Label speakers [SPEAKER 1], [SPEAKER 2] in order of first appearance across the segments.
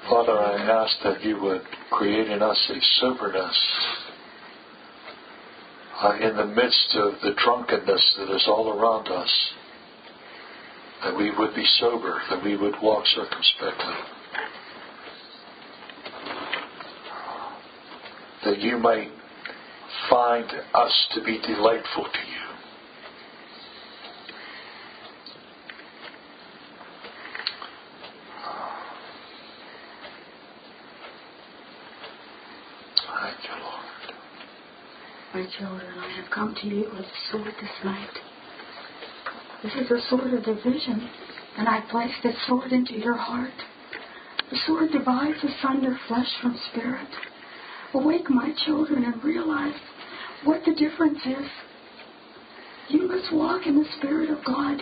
[SPEAKER 1] Father, I ask that you would create in us a soberness in the midst of the drunkenness that is all around us, that we would be sober, that we would walk circumspectly, that you might find us to be delightful to you. Thank you, Lord.
[SPEAKER 2] My children, I have come to you with a sword this night. This is a sword of division, and I place this sword into your heart. The sword divides asunder flesh from spirit. Awake, my children, and realize what the difference is. You must walk in the Spirit of God.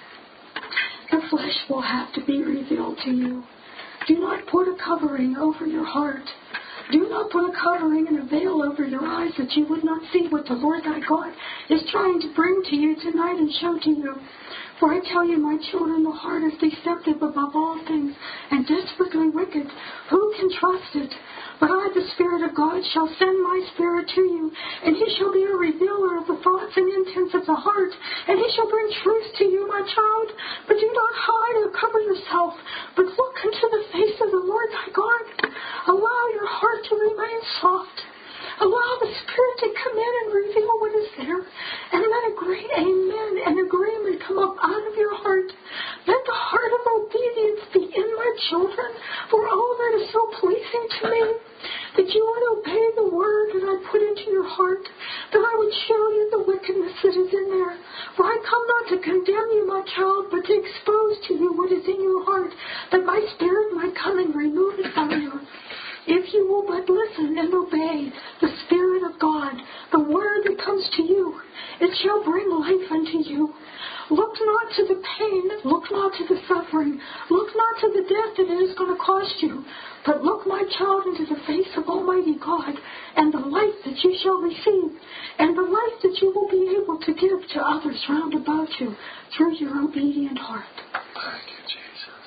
[SPEAKER 2] The flesh will have to be revealed to you. Do not put a covering over your heart. Do not put a covering and a veil over your eyes that you would not see what the Lord thy God is trying to bring to you tonight and show to you. For I tell you, my children, the heart is deceptive above all things and desperately wicked. Who can trust it? But I, the Spirit of God, shall send my Spirit to you, and he shall be a revealer of the thoughts and intents of the heart, and he shall bring truth to you, my child. But do not hide or cover yourself, but look into the face of the Lord thy God. Allow your heart to remain soft. Allow the Spirit to come in and reveal what is there. And let a great amen and agreement come up out of your heart. Let the heart of obedience be in my children, for all that is so pleasing to me, that you would obey the word that I put into your heart, that I would show you the wickedness that is in there. For I come not to condemn you, my child, but to expose to you what is in your heart, that my Spirit might come and remove it from you. If you will but listen and obey the Spirit of God, the word that comes to you, it shall bring life unto you. Look not to the pain, look not to the suffering, look not to the death that it is going to cost you, but look, my child, into the face of Almighty God and the life that you shall receive, and the life that you will be able to give to others round about you through your obedient heart.
[SPEAKER 1] Thank you, Jesus.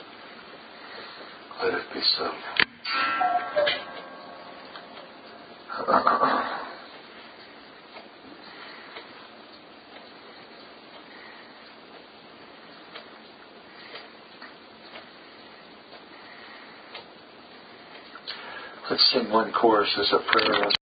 [SPEAKER 1] Let it be so. Let's sing one chorus as a prayer.